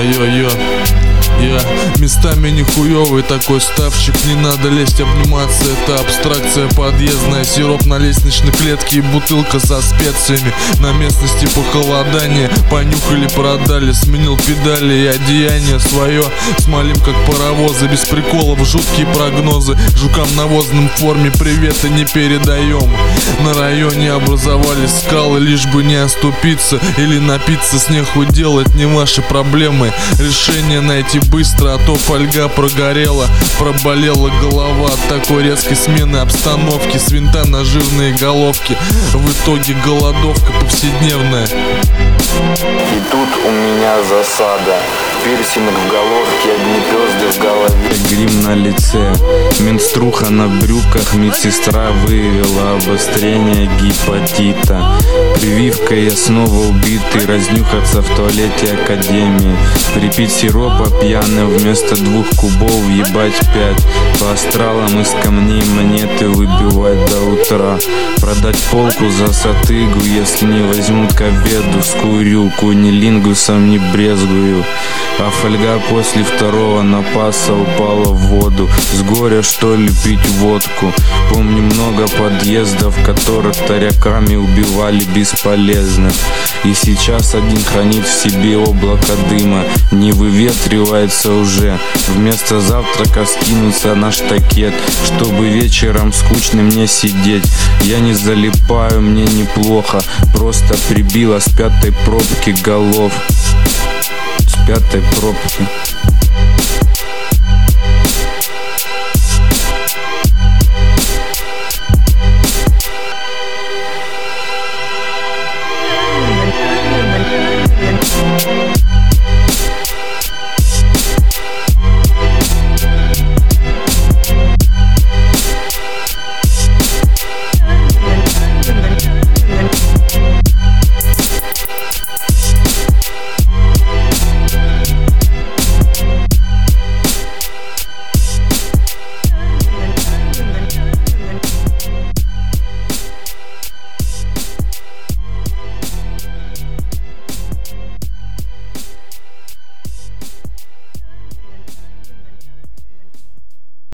Йо-йо, я местами нихуёвый такой ставчик. Не надо лезть, обниматься, это абстракция подъездная. Сироп на лестничной клетке и бутылка со специями. На местности похолодание, понюхали, продали. Сменил педали и одеяние свое. Смолим как паровозы, без приколов, жуткие прогнозы. Жукам навозным в форме приветы не передаем. На районе образовались скалы, лишь бы не оступиться или напиться. Снегу делать не ваши проблемы. Решение найти быстро, а то фольга прогорела. Проболела голова от такой резкой смены обстановки. С винта на жирные головки. В итоге голодовка повседневная. И тут у меня засада. Пирсинг в головке, огнепёзды в голове. Грим на лице, менструха на брюках. Медсестра выявила обострение гепатита. Прививкой я снова убитый. Разнюхаться в туалете академии. Припить сиропа пьяным вместо 2 кубов ебать 5. По астралам из камней монеты выбивать до утра. Продать полку за сатыгу, если не возьмут к обеду. Скурю, кунилингусом не брезгую. А фольга после 2-го напаса упала в воду. С горя что ли пить водку? Помню много подъездов, которых таряками убивали бесполезно. И сейчас один хранит в себе облако дыма. Не выветривается уже. Вместо завтрака скинуться на штакет, чтобы вечером скучно мне сидеть. Я не залипаю, мне неплохо. Просто прибило с 5-й пробки голов. С 5-й пробки.